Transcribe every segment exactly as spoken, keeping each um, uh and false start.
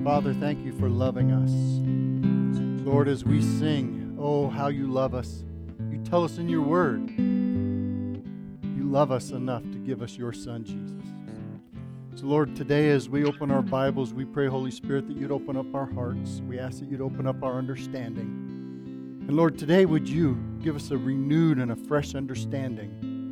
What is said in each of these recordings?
Father, thank you for loving us. Lord, as we sing, oh, how you love us. You tell us in your word, you love us enough to give us your Son, Jesus. So, Lord, today as we open our Bibles, we pray, Holy Spirit, that you'd open up our hearts. We ask that you'd open up our understanding. And, Lord, today would you give us a renewed and a fresh understanding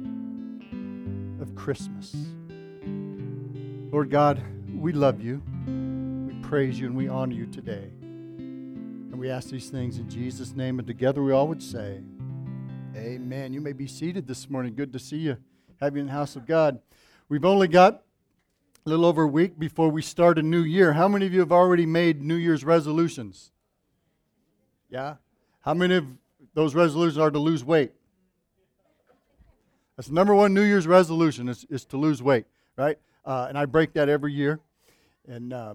of Christmas. Lord God, we love you. Praise you and we honor you today. And we ask these things in Jesus' name, and together we all would say, amen. You may be seated this morning. Good to see you. Have you in the house of God. We've only got a little over a week before we start a new year. How many of you have already made New Year's resolutions? Yeah? How many of those resolutions are to lose weight? That's the number one New Year's resolution is, is to lose weight, right? Uh, and I break that every year. And uh,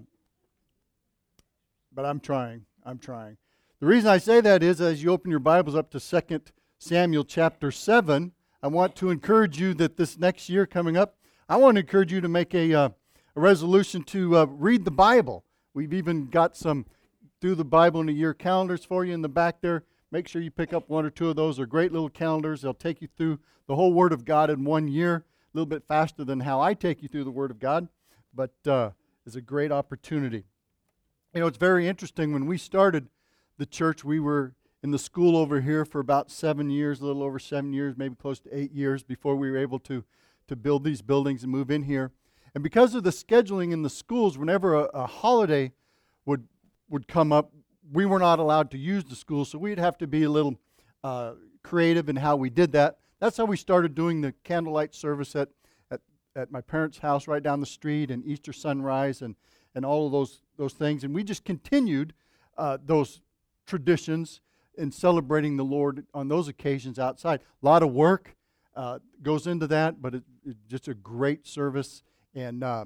But I'm trying. I'm trying. The reason I say that is as you open your Bibles up to Second Samuel chapter seven, I want to encourage you that this next year coming up, I want to encourage you to make a, uh, a resolution to uh, read the Bible. We've even got some Do the Bible in a Year calendars for you in the back there. Make sure you pick up one or two of those. They're great little calendars. They'll take you through the whole Word of God in one year, a little bit faster than how I take you through the Word of God, but uh, it's a great opportunity. You know, it's very interesting. When we started the church, we were in the school over here for about seven years, a little over seven years, maybe close to eight years before we were able to, to build these buildings and move in here. And because of the scheduling in the schools, whenever a, a holiday would would come up, we were not allowed to use the school, so we'd have to be a little uh, creative in how we did that. That's how we started doing the candlelight service at, at, at my parents' house right down the street, and Easter sunrise, and and all of those those things. And we just continued uh, those traditions in celebrating the Lord on those occasions outside. A lot of work uh, goes into that, but it, it's just a great service. And uh,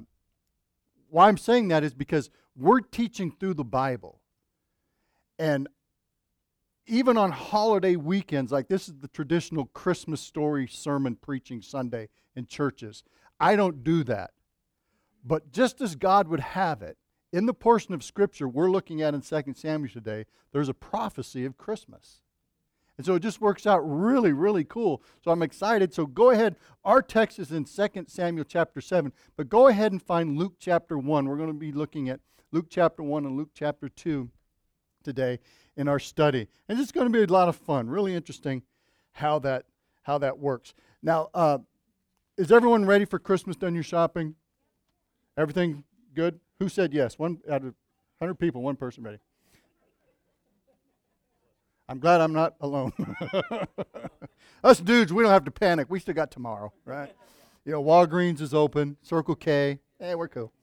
why I'm saying that is because we're teaching through the Bible. And even on holiday weekends, like this is the traditional Christmas story sermon preaching Sunday in churches. I don't do that. But just as God would have it, in the portion of Scripture we're looking at in Second Samuel today, there's a prophecy of Christmas. And so it just works out really, really cool. So I'm excited. So go ahead. Our text is in Second Samuel chapter seven, but go ahead and find Luke chapter one. We're going to be looking at Luke chapter one and Luke chapter two today in our study. And it's going to be a lot of fun. Really interesting how that, how that works. Now, uh, is everyone ready for Christmas? Done your shopping? Everything good? Who said yes? One out of one hundred people, one person ready. I'm glad I'm not alone. Us dudes, we don't have to panic. We still got tomorrow, right? You know, Walgreens is open. Circle K. Hey, we're cool.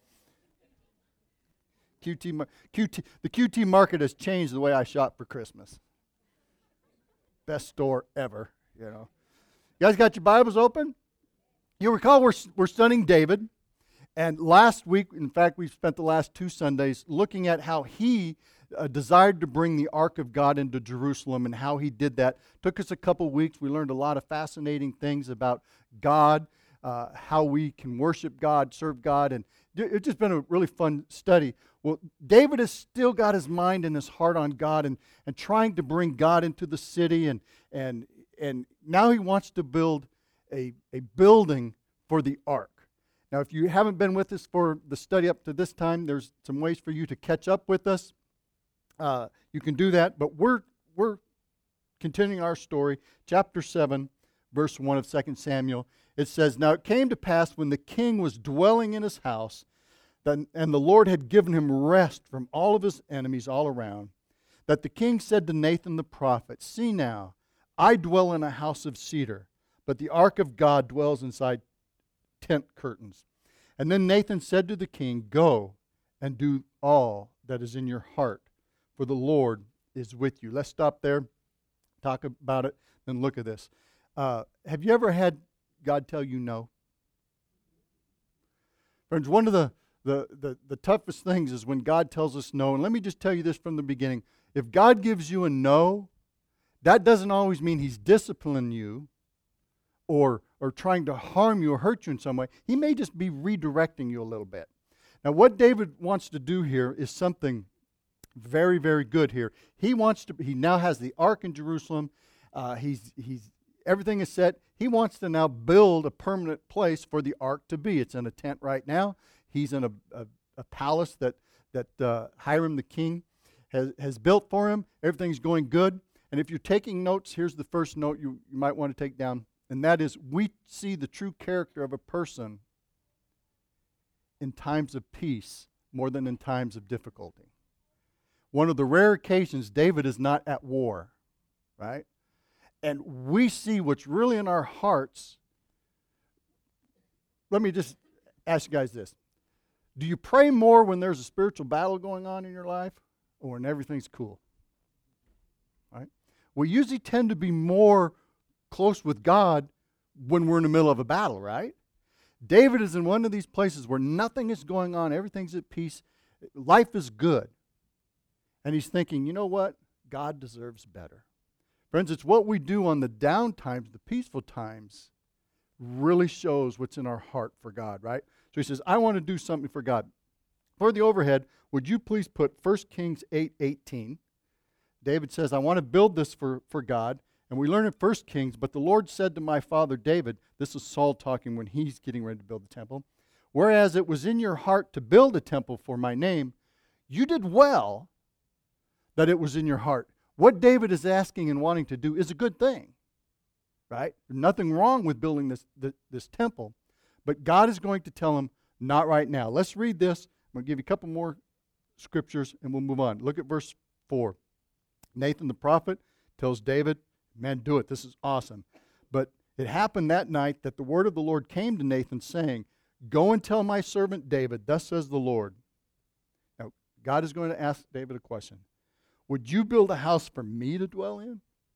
Q T, Q T, the Q T market has changed the way I shop for Christmas. Best store ever, you know. You guys got your Bibles open? You recall we're we're studying David. And last week, in fact, we spent the last two Sundays looking at how he uh, desired to bring the Ark of God into Jerusalem and how he did that. Took us a couple weeks. We learned a lot of fascinating things about God, uh, how we can worship God, serve God, and it's just been a really fun study. Well, David has still got his mind and his heart on God and, and trying to bring God into the city, and and and now he wants to build a, a building for the Ark. Now, if you haven't been with us for the study up to this time, there's some ways for you to catch up with us. Uh, you can do that, but we're we're continuing our story. Chapter seven, verse one of Second Samuel. It says, "Now it came to pass when the king was dwelling in his house, that, and the Lord had given him rest from all of his enemies all around, that the king said to Nathan the prophet, 'See now, I dwell in a house of cedar, but the ark of God dwells inside tent curtains.' And then Nathan said to the king, 'Go and do all that is in your heart, for the Lord is with you.'" Let's stop there, talk about it, then look at this. Uh, have you ever had God tell you no? Friends, one of the, the, the, the toughest things is when God tells us no. And let me just tell you this from the beginning. If God gives you a no, that doesn't always mean He's disciplining you or or trying to harm you or hurt you in some way. He may just be redirecting you a little bit. Now, what David wants to do here is something very, very good here. He wants to, he now has the ark in Jerusalem. Uh, he's, he's, everything is set. He wants to now build a permanent place for the ark to be. It's in a tent right now. He's in a, a, a palace that, that uh, Hiram the king has, has built for him. Everything's going good. And if you're taking notes, here's the first note you, you might want to take down. And that is, we see the true character of a person in times of peace more than in times of difficulty. One of the rare occasions David is not at war, right? And we see what's really in our hearts. Let me just ask you guys this. Do you pray more when there's a spiritual battle going on in your life or when everything's cool? Right? We usually tend to be more close with God when we're in the middle of a battle, right? David is in one of these places where nothing is going on, everything's at peace, life is good. And he's thinking, you know what? God deserves better. Friends, it's what we do on the down times, the peaceful times, really shows what's in our heart for God, right? So he says, I want to do something for God. For the overhead, would you please put First Kings eight eighteen? David says, I want to build this for, for God. And we learn in First Kings, but the Lord said to my father David, this is Saul talking when he's getting ready to build the temple, whereas it was in your heart to build a temple for my name, you did well that it was in your heart. What David is asking and wanting to do is a good thing, right? There's nothing wrong with building this, this, this temple, but God is going to tell him, not right now. Let's read this. I'm going to give you a couple more scriptures and we'll move on. Look at verse four. Nathan the prophet tells David, man, do it. This is awesome. But it happened that night that the word of the Lord came to Nathan saying, go and tell my servant David, thus says the Lord. Now, God is going to ask David a question. Would you build a house for me to dwell in?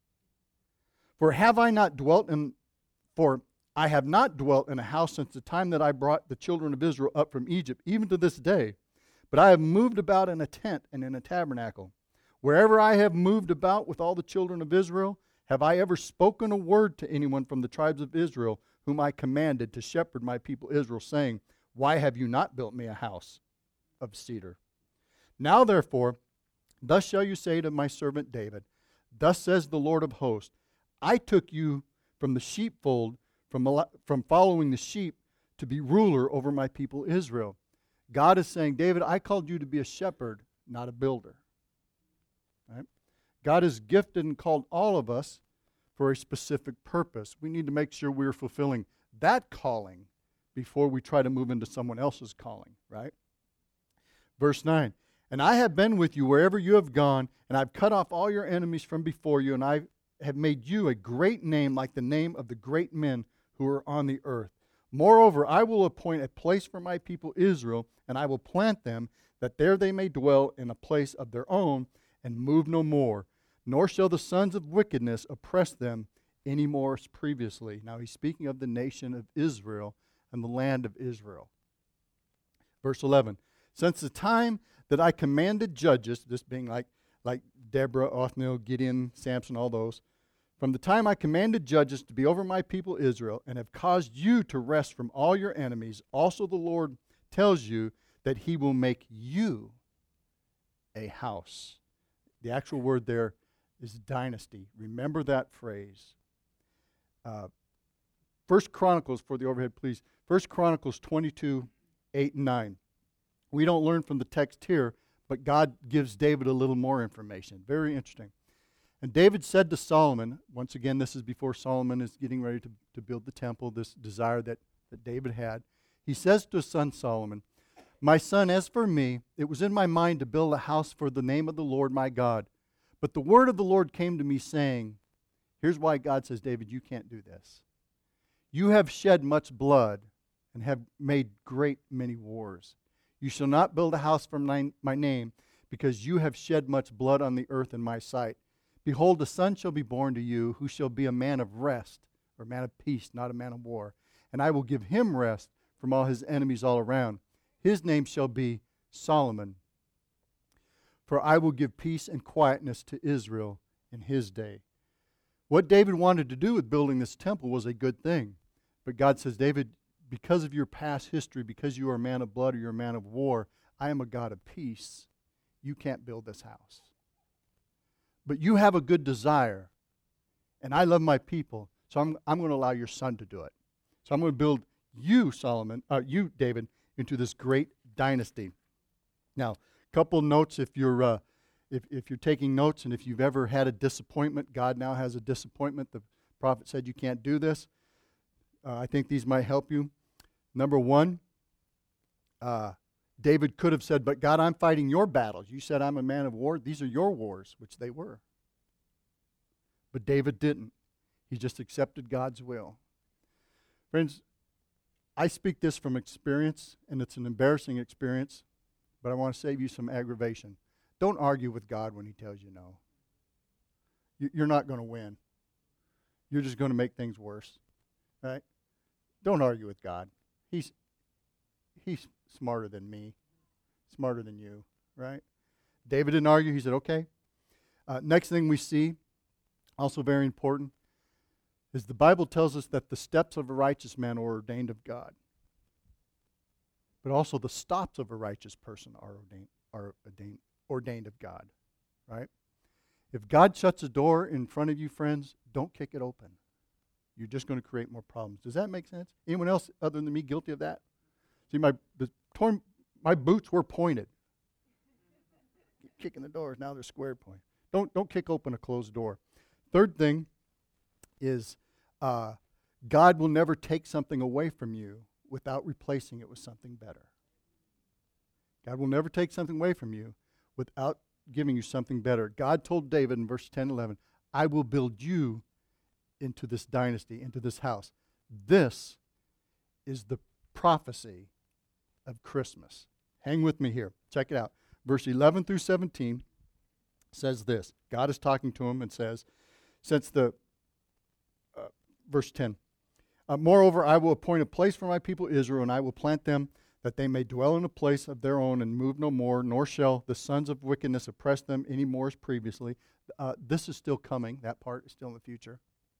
For have I not dwelt in, for I have not dwelt in a house since the time that I brought the children of Israel up from Egypt, even to this day. But I have moved about in a tent and in a tabernacle. Wherever I have moved about with all the children of Israel, have I ever spoken a word to anyone from the tribes of Israel, whom I commanded to shepherd my people Israel, saying, why have you not built me a house of cedar? Now therefore, thus shall you say to my servant David, thus says the Lord of hosts, I took you from the sheepfold, from, from following the sheep, to be ruler over my people Israel. God is saying, David, I called you to be a shepherd, not a builder. Right? God has gifted and called all of us for a specific purpose. We need to make sure we're fulfilling that calling before we try to move into someone else's calling, right? Verse nine, and I have been with you wherever you have gone, and I've cut off all your enemies from before you, and I have made you a great name like the name of the great men who are on the earth. Moreover, I will appoint a place for my people Israel, and I will plant them, that there they may dwell in a place of their own, and move no more, nor shall the sons of wickedness oppress them any more as previously. Now he's speaking of the nation of Israel and the land of Israel. Verse eleven, since the time that I commanded judges, this being like, like Deborah, Othniel, Gideon, Samson, all those, from the time I commanded judges to be over my people Israel, and have caused you to rest from all your enemies, also the Lord tells you that he will make you a house. The actual word there is dynasty. Remember that phrase. Uh, First Chronicles, for the overhead, please. First Chronicles twenty-two, eight and nine. We don't learn from the text here, but God gives David a little more information. Very interesting. And David said to Solomon, once again, this is before Solomon is getting ready to, to build the temple, this desire that, that David had. He says to his son Solomon, my son, as for me, it was in my mind to build a house for the name of the Lord my God. But the word of the Lord came to me saying, here's why God says, David, you can't do this. You have shed much blood and have made great many wars. You shall not build a house for my, my name, because you have shed much blood on the earth in my sight. Behold, a son shall be born to you, who shall be a man of rest, or a man of peace, not a man of war. And I will give him rest from all his enemies all around. His name shall be Solomon. For I will give peace and quietness to Israel in his day. What David wanted to do with building this temple was a good thing. But God says, David, because of your past history, because you are a man of blood or you're a man of war, I am a God of peace. You can't build this house. But you have a good desire, and I love my people, so I'm, I'm going to allow your son to do it. So I'm going to build you, Solomon, uh, you, David, into this great dynasty. Now, a couple notes if you're uh, if if you're taking notes, and if you've ever had a disappointment. God now has a disappointment. The prophet said you can't do this. Uh, I think these might help you. Number one, uh, David could have said, "But God, I'm fighting your battles. You said I'm a man of war. These are your wars," which they were. But David didn't. He just accepted God's will. Friends, I speak this from experience, and it's an embarrassing experience, but I want to save you some aggravation. Don't argue with God when he tells you no. You're not going to win. You're just going to make things worse, right? Don't argue with God. He's he's smarter than me, smarter than you, right? David didn't argue. He said, okay. Uh, next thing we see, also very important, is the Bible tells us that the steps of a righteous man are ordained of God. But also the stops of a righteous person are ordained, are ordained, ordained of God, right? If God shuts a door in front of you, friends, don't kick it open. You're just going to create more problems. Does that make sense? Anyone else other than me guilty of that? See, my the torn, my boots were pointed. Kicking the doors, now they're square point. Don't don't kick open a closed door. Third thing is uh, God will never take something away from you without replacing it with something better. God will never take something away from you without giving you something better. God told David in verse ten, eleven, I will build you into this dynasty, into this house. This is the prophecy of Christmas. Hang with me here. Check it out. Verse eleven through seventeen says this. God is talking to him and says, since the, uh, verse ten, uh, moreover, I will appoint a place for my people Israel, and I will plant them that they may dwell in a place of their own and move no more, nor shall the sons of wickedness oppress them any more as previously. Uh, this is still coming. That part is still in the future.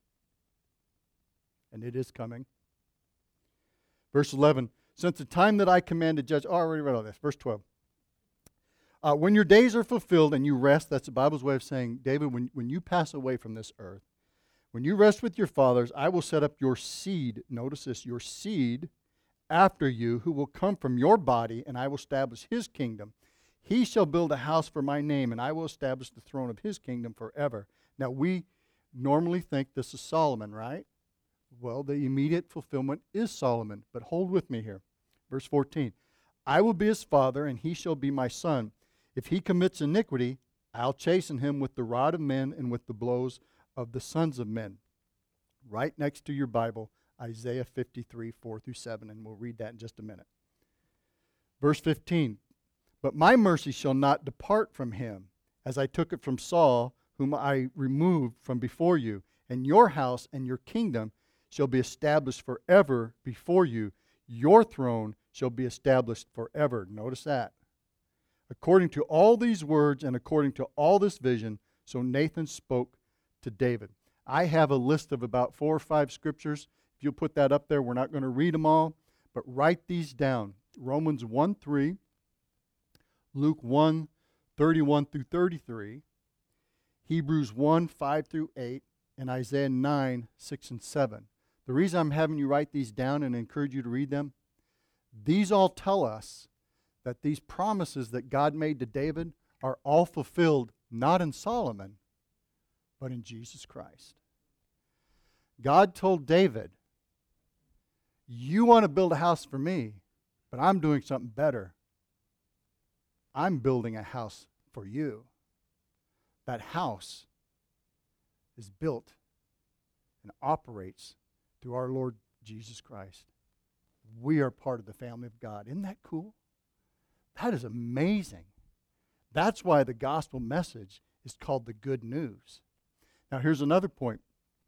And it is coming. Verse eleven, since the time that I commanded judge, oh, I already read all this. Verse twelve. Uh, when your days are fulfilled and you rest, that's the Bible's way of saying, David, when, when you pass away from this earth, when you rest with your fathers, I will set up your seed, notice this, your seed after you, who will come from your body, and I will establish his kingdom. He shall build a house for my name, and I will establish the throne of his kingdom forever. Now, we normally think this is Solomon, right? Well, the immediate fulfillment is Solomon, but hold with me here. Verse fourteen, I will be his father, and he shall be my son. If he commits iniquity, I'll chasten him with the rod of men and with the blows of the sons of men. Right next to your Bible, Isaiah fifty-three, four through seven, and we'll read that in just a minute. Verse fifteen, but my mercy shall not depart from him, as I took it from Saul, whom I removed from before you, and your house and your kingdom shall be established forever before you. Your throne shall be established forever. Notice that. According to all these words and according to all this vision, so Nathan spoke to David. I have a list of about four or five scriptures. If you'll put that up there, we're not going to read them all, but write these down. Romans one three, Luke one thirty-one through thirty-three, Hebrews one five through eight, and Isaiah nine six and seven. The reason I'm having you write these down and encourage you to read them, these all tell us that these promises that God made to David are all fulfilled not in Solomon, but in Jesus Christ. God told David, you want to build a house for me, but I'm doing something better. I'm building a house for you. That house is built and operates through our Lord Jesus Christ. We are part of the family of God. Isn't that cool? That is amazing. That's why the gospel message is called the good news. Now, here's another point.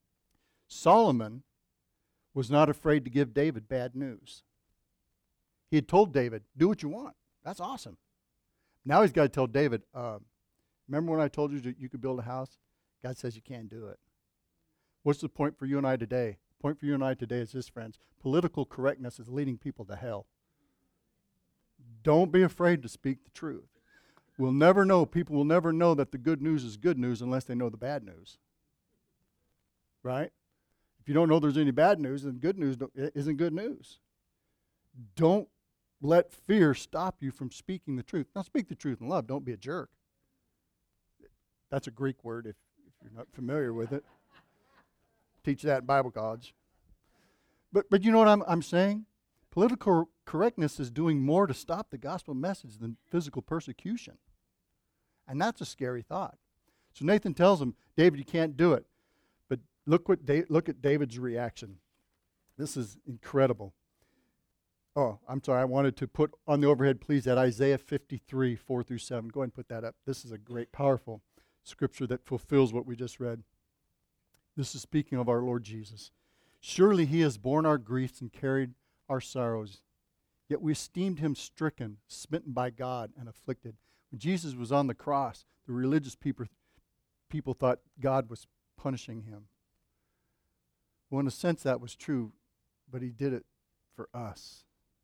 Solomon was not afraid to give David bad news. He had told David, do what you want. That's awesome. Now he's got to tell David, uh, remember when I told you that you could build a house? God says you can't do it. What's the point for you and I today? point for you and I today is this, friends. Political correctness is leading people to hell. Don't be afraid to speak the truth. We'll never know, people will never know that the good news is good news unless they know the bad news. Right? If you don't know there's any bad news, then good news isn't good news. Don't let fear stop you from speaking the truth. Now speak the truth in love. Don't be a jerk. That's a Greek word if, if you're not familiar with it. Teach that in Bible college. But but you know what I'm I'm saying? Political correctness is doing more to stop the gospel message than physical persecution. And that's a scary thought. So Nathan tells him, David, you can't do it. But look what da- look at David's reaction. This is incredible. Oh, I'm sorry. I wanted to put on the overhead, please, that Isaiah fifty-three, four through seven. Go ahead and put that up. This is a great, powerful scripture that fulfills what we just read. This is speaking of our Lord Jesus. Surely he has borne our griefs and carried our sorrows. Yet we esteemed him stricken, smitten by God, and afflicted. When Jesus was on the cross, the religious people, people thought God was punishing him. Well, in a sense, that was true, but he did it for us.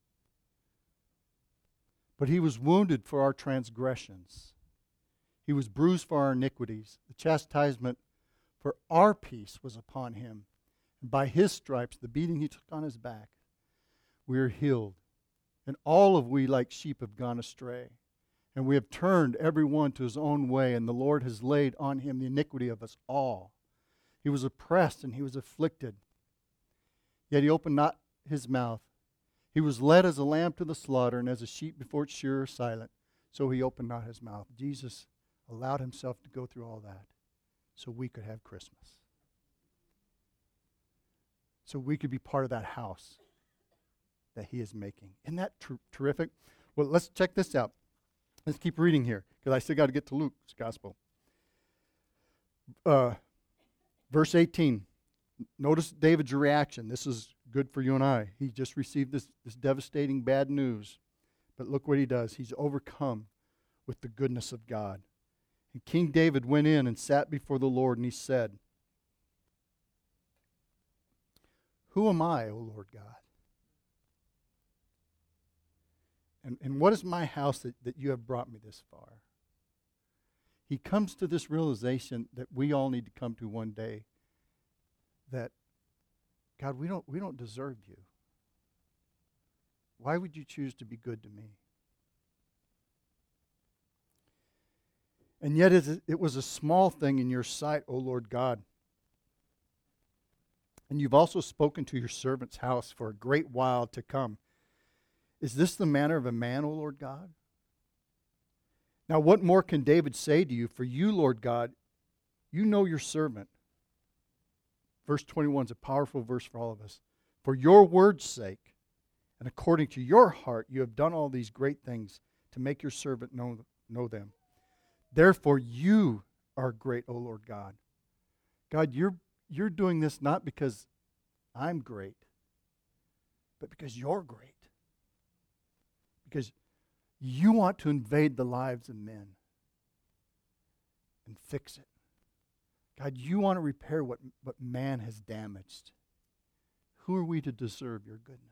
But he was wounded for our transgressions. He was bruised for our iniquities. The chastisement for our peace was upon him. And by his stripes, the beating he took on his back, we are healed. And all of we like sheep have gone astray. And we have turned every one to his own way, and the Lord has laid on him the iniquity of us all. He was oppressed and he was afflicted, yet he opened not his mouth. He was led as a lamb to the slaughter, and as a sheep before its shearer silent, so he opened not his mouth. Jesus allowed himself to go through all that so we could have Christmas. So we could be part of that house that he is making. Isn't that ter- terrific? Well, let's check this out. Let's keep reading here, because I still got to get to Luke's gospel. Uh, verse eighteen. Notice David's reaction. This is good for you and I. He just received this, this devastating bad news. But look what he does. He's overcome with the goodness of God. And King David went in and sat before the Lord, and he said, "Who am I, O Lord God? And, and what is my house that, that you have brought me this far?" He comes to this realization that we all need to come to one day, that, God, we don't, we don't deserve you. Why would you choose to be good to me? And yet it, it was a small thing in your sight, O Lord God. And you've also spoken to your servant's house for a great while to come. Is this the manner of a man, O Lord God? Now what more can David say to you? For you, Lord God, you know your servant. Verse twenty-one is a powerful verse for all of us. For your word's sake, and according to your heart, you have done all these great things to make your servant know, know them. Therefore you are great, O Lord God. God, you're, you're doing this not because I'm great, but because you're great. Because you want to invade the lives of men and fix it. God, you want to repair what, what man has damaged. Who are we to deserve your goodness?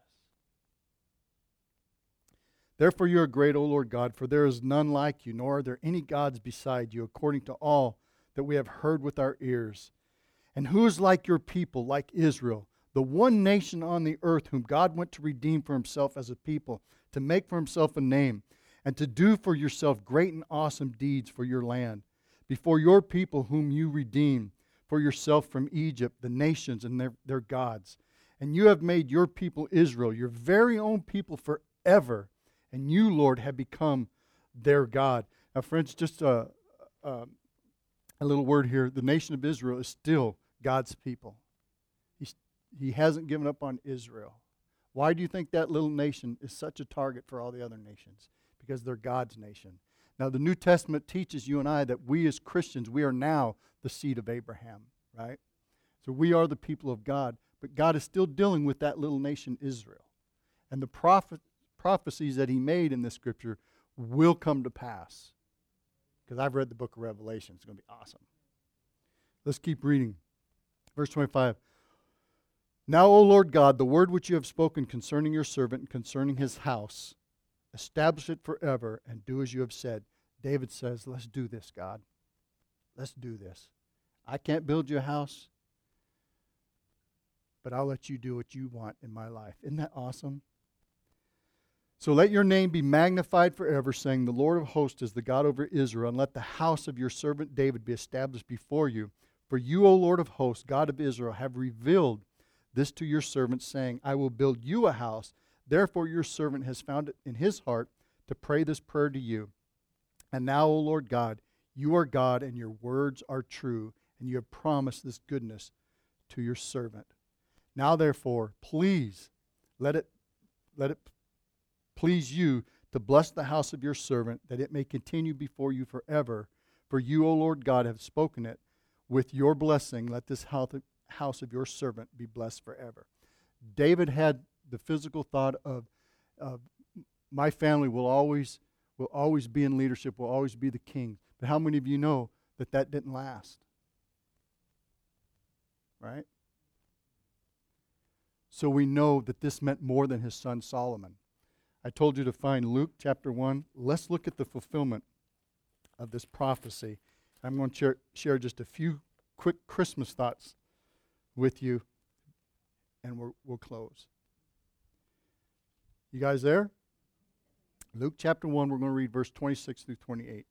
Therefore you are great, O Lord God, for there is none like you, nor are there any gods beside you, according to all that we have heard with our ears. And who is like your people, like Israel, the one nation on the earth whom God went to redeem for himself as a people, to make for himself a name, and to do for yourself great and awesome deeds for your land, before your people whom you redeem for yourself from Egypt, the nations and their, their gods. And you have made your people Israel, your very own people forever, and you, Lord, have become their God. Now, friends, just a, a, a little word here. The nation of Israel is still God's people. He's, he hasn't given up on Israel. Why do you think that little nation is such a target for all the other nations? Because they're God's nation. Now, the New Testament teaches you and I that we as Christians, we are now the seed of Abraham, right? So we are the people of God, but God is still dealing with that little nation, Israel. And the prophet, prophecies that he made in this scripture will come to pass. Because I've read the book of Revelation. It's going to be awesome. Let's keep reading. Verse twenty-five. Now, O Lord God, the word which you have spoken concerning your servant and concerning his house, establish it forever and do as you have said. David says, let's do this, God. Let's do this. I can't build you a house, but I'll let you do what you want in my life. Isn't that awesome? So let your name be magnified forever, saying, the Lord of hosts is the God over Israel, and let the house of your servant David be established before you. For you, O Lord of hosts, God of Israel, have revealed this to your servant, saying, I will build you a house. Therefore your servant has found it in his heart to pray this prayer to you. And now, O Lord God, you are God, and your words are true, and you have promised this goodness to your servant. Now, therefore, please let it let it please you to bless the house of your servant, that it may continue before you forever. For you, O Lord God, have spoken it. With your blessing, let this house of your servant be blessed forever. David had the physical thought of, of my family will always will always be in leadership, will always be the king. But how many of you know that that didn't last? Right? So we know that this meant more than his son Solomon. I told you to find Luke chapter one. Let's look at the fulfillment of this prophecy. I'm going to share, share just a few quick Christmas thoughts with you, and we're, we'll close. You guys there? Luke chapter one, we're going to read verse twenty-six through twenty-eight.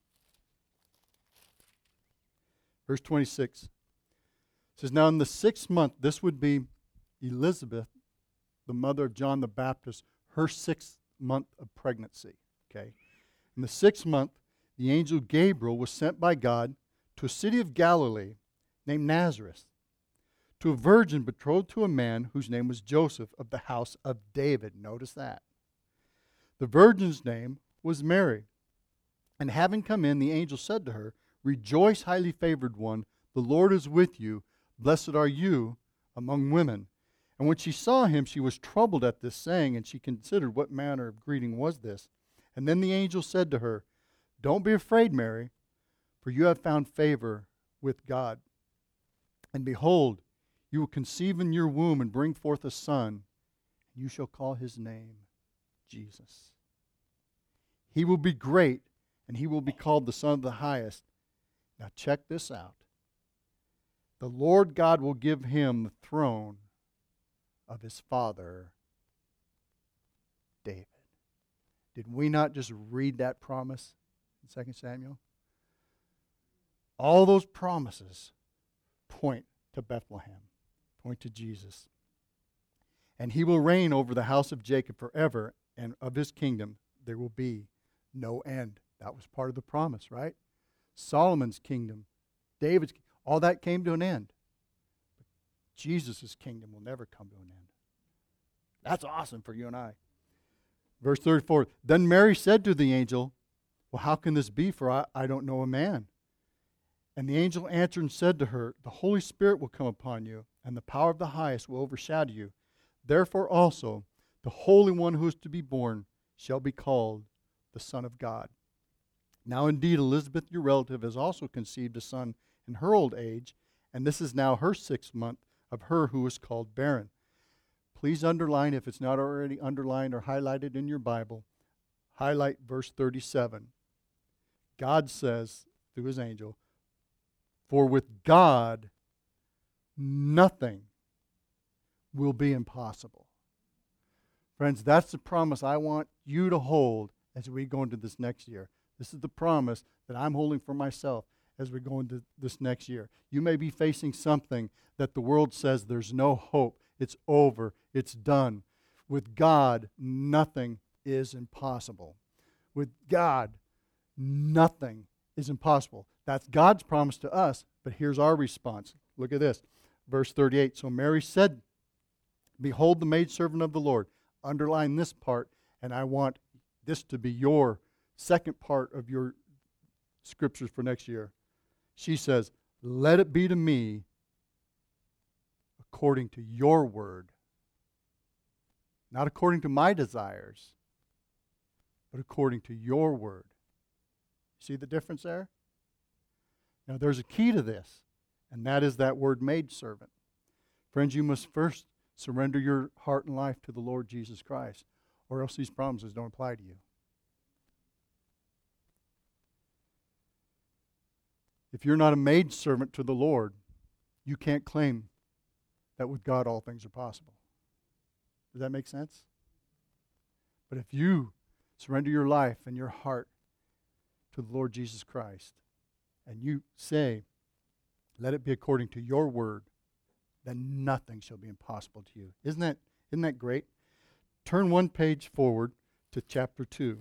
Verse twenty-six says, now in the sixth month, this would be Elizabeth, the mother of John the Baptist, her sixth month of pregnancy. Okay. In the sixth month, the angel Gabriel was sent by God to a city of Galilee named Nazareth, to a virgin betrothed to a man whose name was Joseph of the house of David. Notice that. The virgin's name was Mary. And having come in, the angel said to her, rejoice, highly favored one, the Lord is with you. Blessed are you among women. And when she saw him, she was troubled at this saying, and she considered what manner of greeting was this. And then the angel said to her, don't be afraid, Mary, for you have found favor with God. And behold, you will conceive in your womb and bring forth a son, and you shall call his name Jesus. He will be great, and he will be called the Son of the Highest. Now check this out. The Lord God will give him the throne of his father David. Did we not just read that promise in Second Samuel? All those promises point to Bethlehem, point to Jesus. And he will reign over the house of Jacob forever, and of his kingdom there will be no end. That was part of the promise, right? Solomon's kingdom, David's kingdom, all that came to an end. But Jesus' kingdom will never come to an end. That's awesome for you and I. Verse thirty-four, then Mary said to the angel, well, how can this be, for I, I don't know a man? And the angel answered and said to her, the Holy Spirit will come upon you, and the power of the highest will overshadow you. Therefore also, the Holy One who is to be born shall be called the Son of God. Now indeed, Elizabeth, your relative, has also conceived a son in her old age, and this is now her sixth month of her who is called barren. Please underline, if it's not already underlined or highlighted in your Bible, highlight verse thirty-seven. God says through his angel, for with God, nothing will be impossible. Friends, that's the promise I want you to hold as we go into this next year. This is the promise that I'm holding for myself as we go into this next year. You may be facing something that the world says there's no hope. It's over. It's done. With God, nothing is impossible. With God, nothing is impossible. That's God's promise to us, but here's our response. Look at this. Verse thirty-eight. So Mary said, behold the maidservant of the Lord. Underline this part, and I want this to be your second part of your scriptures for next year. She says, let it be to me according to your word. Not according to my desires, but according to your word. See the difference there? Now there's a key to this, and that is that word maidservant. Friends, you must first Surrender your heart and life to the Lord Jesus Christ, or else these promises don't apply to you. If you're not a maidservant to the Lord, you can't claim that with God all things are possible. Does that make sense? But if you surrender your life and your heart to the Lord Jesus Christ, and you say, let it be according to your word, then nothing shall be impossible to you. Isn't that, isn't that great? Turn one page forward to chapter two.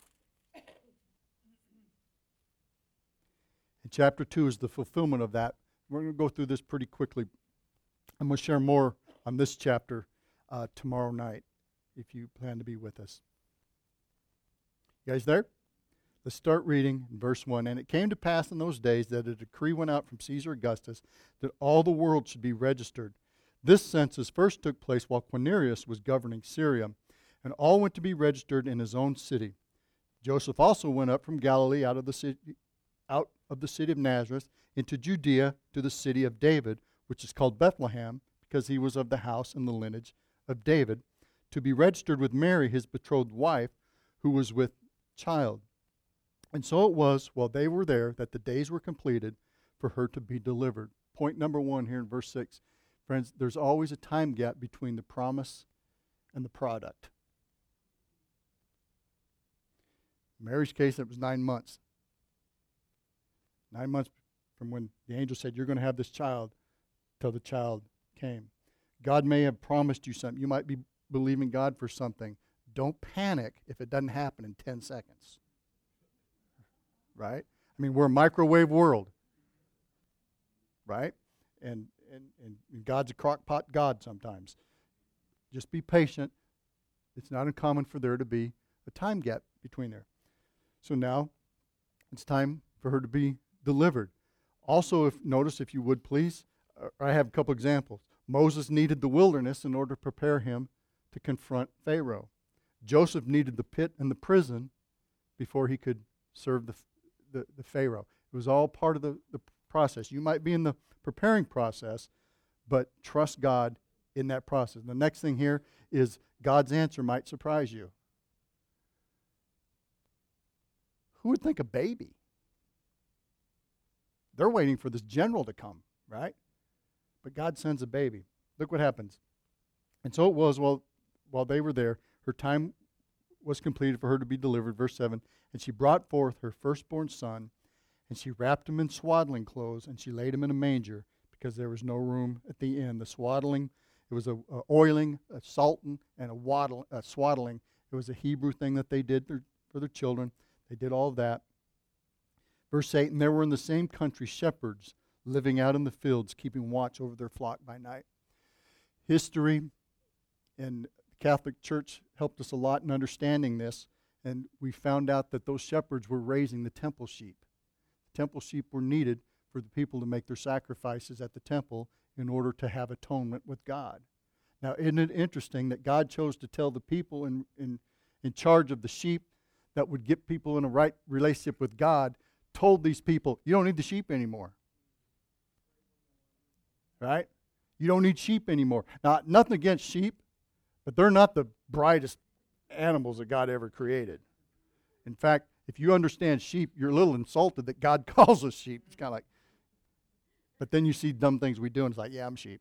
And chapter two is the fulfillment of that. We're going to go through this pretty quickly. I'm going to share more on this chapter uh, tomorrow night, if you plan to be with us. You guys there? Let's start reading in verse one. And it came to pass in those days that a decree went out from Caesar Augustus that all the world should be registered. This census first took place while Quirinius was governing Syria, and all went to be registered in his own city. Joseph also went up from Galilee out of the city, out of the city of Nazareth into Judea to the city of David, which is called Bethlehem, because he was of the house and the lineage of David, to be registered with Mary, his betrothed wife, who was with child. And so it was, while they were there, that the days were completed for her to be delivered. Point number one here in verse six. Friends, there's always a time gap between the promise and the product. In Mary's case, it was nine months. Nine months from when the angel said, you're going to have this child, till the child came. God may have promised you something. You might be believing God for something. Don't panic if it doesn't happen in ten seconds. Right? I mean, we're a microwave world. Right? And, and, and God's a crock-pot God sometimes. Just be patient. It's not uncommon for there to be a time gap between there. So now, it's time for her to be delivered. Also, if notice, if you would please, uh, I have a couple examples. Moses needed the wilderness in order to prepare him to confront Pharaoh. Joseph needed the pit and the prison before he could serve the, the, the Pharaoh. It was all part of the, the process. You might be in the preparing process, but trust God in that process. And the next thing here is God's answer might surprise you. Who would think a baby? They're waiting for this general to come, right? But God sends a baby. Look what happens. And so it was, while, while they were there, her time was completed for her to be delivered. Verse seven, and she brought forth her firstborn son, and she wrapped him in swaddling clothes, and she laid him in a manger, because there was no room at the inn. The swaddling, it was a, a oiling, a salting, and a, waddle, a swaddling. It was a Hebrew thing that they did their, for their children. They did all of that. Verse eight, and there were in the same country shepherds living out in the fields, keeping watch over their flock by night. History and the Catholic Church helped us a lot in understanding this, and we found out that those shepherds were raising the temple sheep. The temple sheep were needed for the people to make their sacrifices at the temple in order to have atonement with God. Now, isn't it interesting that God chose to tell the people in, in, in charge of the sheep that would get people in a right relationship with God, told these people, you don't need the sheep anymore. Right? You don't need sheep anymore. Now, nothing against sheep, but they're not the brightest animals that God ever created. In fact, if you understand sheep, you're a little insulted that God calls us sheep. It's kind of like, but then you see dumb things we do, and it's like, yeah, I'm sheep.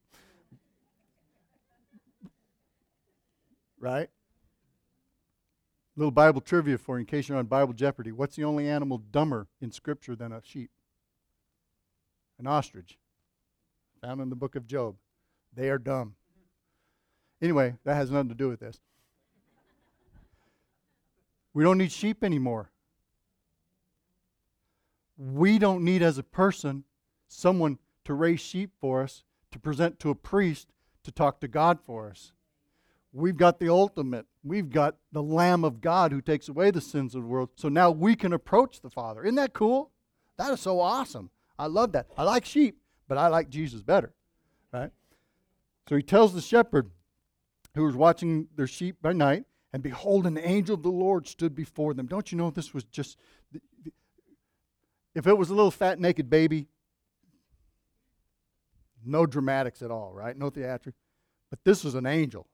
Right? Little Bible trivia for you in case you're on Bible Jeopardy. What's the only animal dumber in Scripture than a sheep? An ostrich. Found in the book of Job. They are dumb. Anyway, that has nothing to do with this. We don't need sheep anymore. We don't need, as a person, someone to raise sheep for us, to present to a priest, to talk to God for us. We've got the ultimate. We've got the Lamb of God who takes away the sins of the world. So now we can approach the Father. Isn't that cool? That is so awesome. I love that. I like sheep, but I like Jesus better. Right? So he tells the shepherd who was watching their sheep by night, and behold, an angel of the Lord stood before them. Don't you know this was just, if it was a little fat, naked baby, no dramatics at all, right? No theatrics. But this is an angel.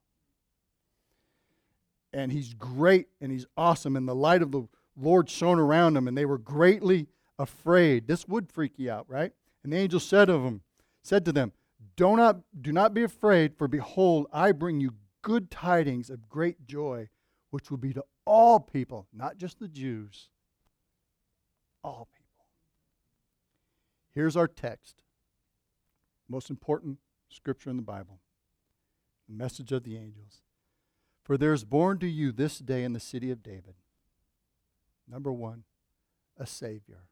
And he's great and he's awesome. And the light of the Lord shone around them, and they were greatly afraid. This would freak you out, right? And the angel said of them, said to them, Do not, do not be afraid, for behold, I bring you good tidings of great joy, which will be to all people, not just the Jews, all people. Here's our text. Most important scripture in the Bible. The message of the angels. For there is born to you this day in the city of David, number one, a Savior.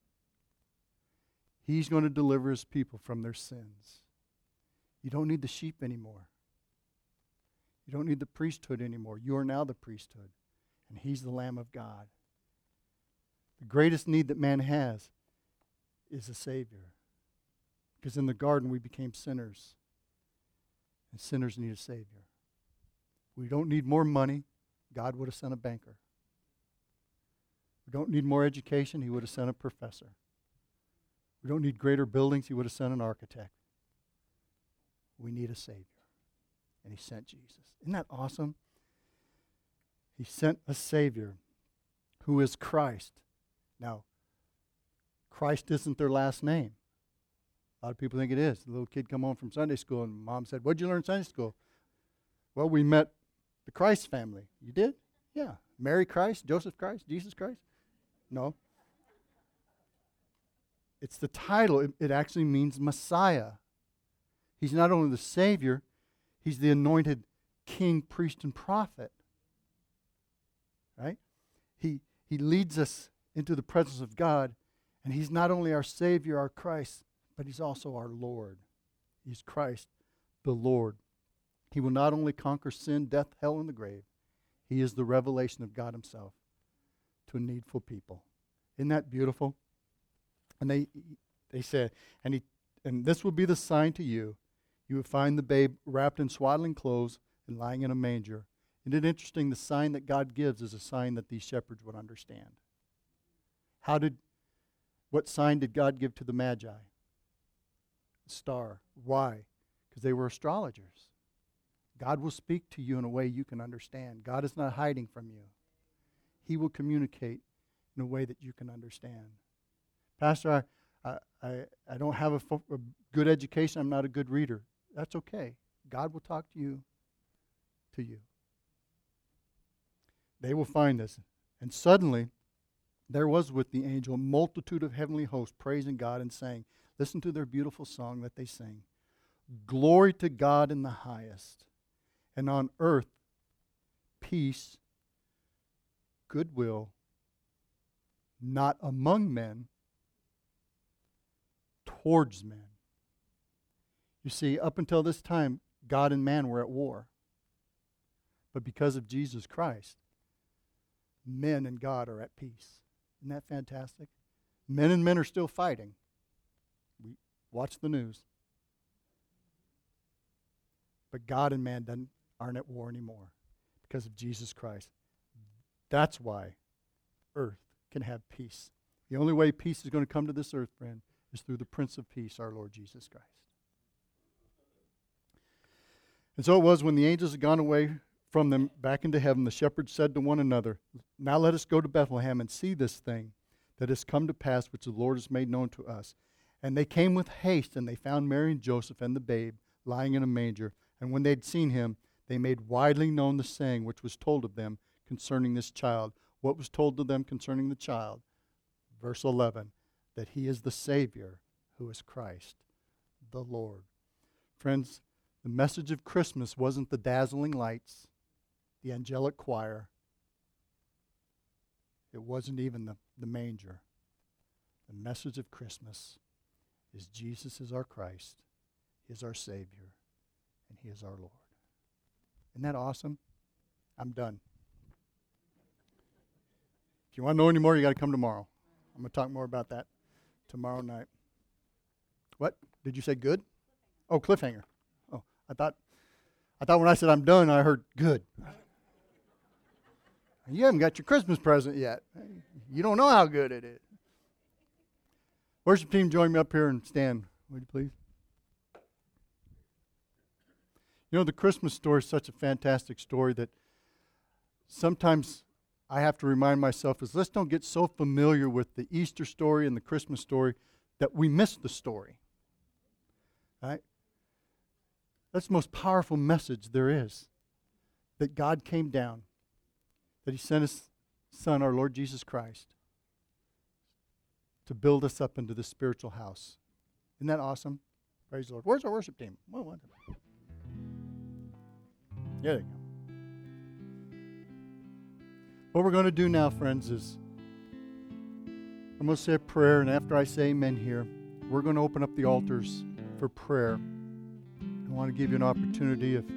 He's going to deliver his people from their sins. You don't need the sheep anymore. You don't need the priesthood anymore. You are now the priesthood, and he's the Lamb of God. The greatest need that man has is a Savior. Because in the garden we became sinners, and sinners need a Savior. We don't need more money. God would have sent a banker. We don't need more education. He would have sent a professor. We don't need greater buildings. He would have sent an architect. We need a Savior. And he sent Jesus. Isn't that awesome? He sent a Savior who is Christ. Now, Christ isn't their last name. A lot of people think it is. The little kid come home from Sunday school and mom said, "What'd you learn in Sunday school?" Well, we met the Christ family. You did? Yeah. Mary Christ, Joseph Christ, Jesus Christ? No. It's the title. It, it actually means Messiah. He's not only the Savior, he's the anointed king, priest, and prophet. Right? He, he leads us into the presence of God, and he's not only our Savior, our Christ, but he's also our Lord. He's Christ, the Lord. He will not only conquer sin, death, hell, and the grave. He is the revelation of God himself to a needful people. Isn't that beautiful? And they they said, and he and this will be the sign to you. You will find the babe wrapped in swaddling clothes and lying in a manger. Isn't it interesting? The sign that God gives is a sign that these shepherds would understand. How did, what sign did God give to the Magi? A star. Why? Because they were astrologers. God will speak to you in a way you can understand. God is not hiding from you. He will communicate in a way that you can understand. Pastor, I, I, I don't have a, fo- a good education. I'm not a good reader. That's okay. God will talk to you, to you. They will find this. And suddenly, there was with the angel a multitude of heavenly hosts praising God and saying, listen to their beautiful song that they sing. Glory to God in the highest, and on earth, peace, goodwill, not among men, towards men. You see, up until this time, God and man were at war. But because of Jesus Christ, men and God are at peace. Isn't that fantastic? Men and men are still fighting. We watch the news. But God and man doesn't, aren't at war anymore because of Jesus Christ. That's why earth can have peace. The only way peace is going to come to this earth, friend, is through the Prince of Peace, our Lord Jesus Christ. And so it was when the angels had gone away from them back into heaven, the shepherds said to one another, now let us go to Bethlehem and see this thing that has come to pass, which the Lord has made known to us. And they came with haste, and they found Mary and Joseph and the babe lying in a manger. And when they had seen him, they made widely known the saying which was told of them concerning this child. What was told to them concerning the child? Verse eleven, that he is the Savior, who is Christ, the Lord. Friends, the message of Christmas wasn't the dazzling lights, the angelic choir. It wasn't even the, the manger. The message of Christmas is Jesus is our Christ, he is our Savior, and he is our Lord. Isn't that awesome? I'm done. If you want to know any more, you got to come tomorrow. I'm going to talk more about that tomorrow night. What? Did you say good? Oh, cliffhanger. Oh, I thought I thought when I said I'm done, I heard good. You haven't got your Christmas present yet. You don't know how good it is. Worship team, join me up here and stand, would you please? You know, the Christmas story is such a fantastic story that sometimes I have to remind myself is let's don't get so familiar with the Easter story and the Christmas story that we miss the story. Right? That's the most powerful message there is. That God came down. That He sent His Son, our Lord Jesus Christ, to build us up into the spiritual house. Isn't that awesome? Praise the Lord. Where's our worship team? Well, what? There they go. What we're going to do now, friends, is I'm going to say a prayer, and after I say amen here, we're going to open up the altars for prayer. I want to give you an opportunity if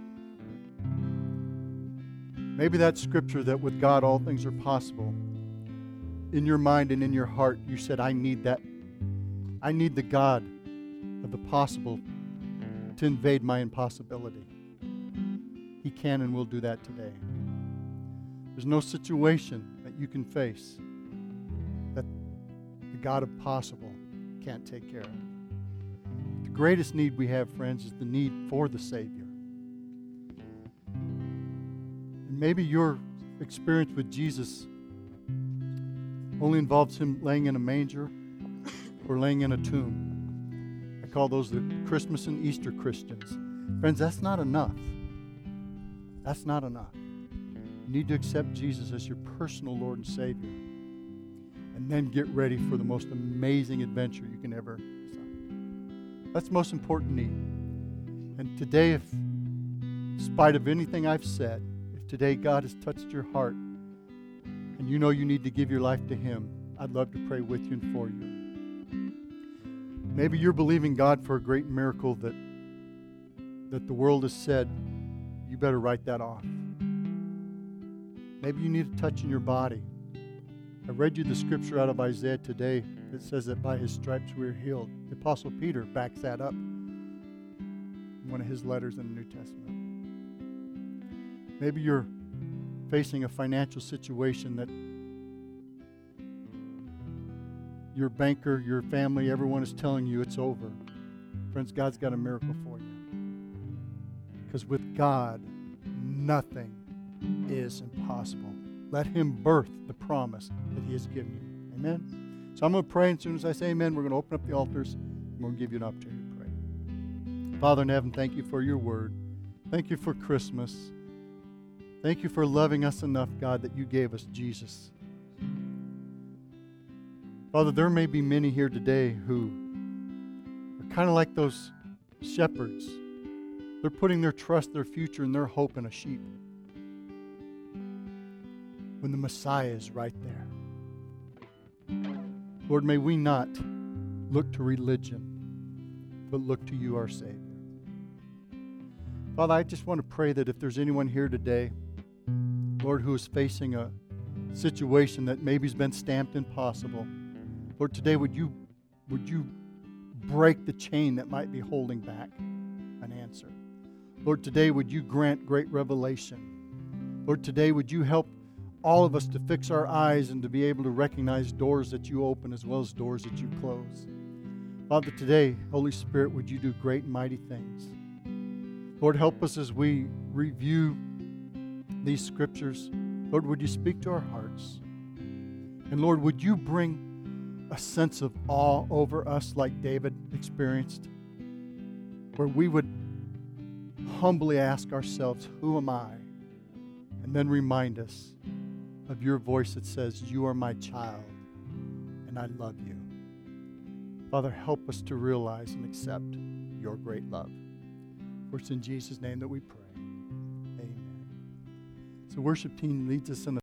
maybe that scripture that with God all things are possible, in your mind and in your heart, you said, I need that. I need the God of the possible to invade my impossibility. He can and will do that today. There's no situation that you can face that the God of possible can't take care of. The greatest need we have, friends, is the need for the Savior. And maybe your experience with Jesus only involves Him laying in a manger or laying in a tomb. I call those the Christmas and Easter Christians. Friends, that's not enough. That's not enough. You need to accept Jesus as your personal Lord and Savior. And then get ready for the most amazing adventure you can ever desire. That's the most important need. And today, if, in spite of anything I've said, if today God has touched your heart and you know you need to give your life to Him, I'd love to pray with you and for you. Maybe you're believing God for a great miracle that, that the world has said, you better write that off. Maybe you need a touch in your body. I read you the scripture out of Isaiah today that says that by His stripes we are healed. The Apostle Peter backs that up in one of his letters in the New Testament. Maybe you're facing a financial situation that your banker, your family, everyone is telling you it's over. Friends, God's got a miracle for you. Because with God, nothing is impossible. Let Him birth the promise that He has given you. Amen? So I'm going to pray, and as soon as I say amen, we're going to open up the altars, and we're going to give you an opportunity to pray. Father in heaven, thank you for your word. Thank you for Christmas. Thank you for loving us enough, God, that you gave us Jesus. Father, there may be many here today who are kind of like those shepherds. They're putting their trust, their future, and their hope in a sheep, when the Messiah is right there. Lord, may we not look to religion, but look to you, our Savior. Father, I just want to pray that if there's anyone here today, Lord, who is facing a situation that maybe has been stamped impossible, Lord, today would you, would you break the chain that might be holding back an answer? Lord, today would you grant great revelation? Lord, today would you help all of us to fix our eyes and to be able to recognize doors that you open as well as doors that you close. Father, today, Holy Spirit, would you do great and mighty things? Lord, help us as we review these scriptures. Lord, would you speak to our hearts? And Lord, would you bring a sense of awe over us like David experienced, where we would humbly ask ourselves, who am I? And then remind us of your voice that says, you are my child, and I love you. Father, help us to realize and accept your great love. For it's in Jesus' name that we pray. Amen. So worship team leads us in a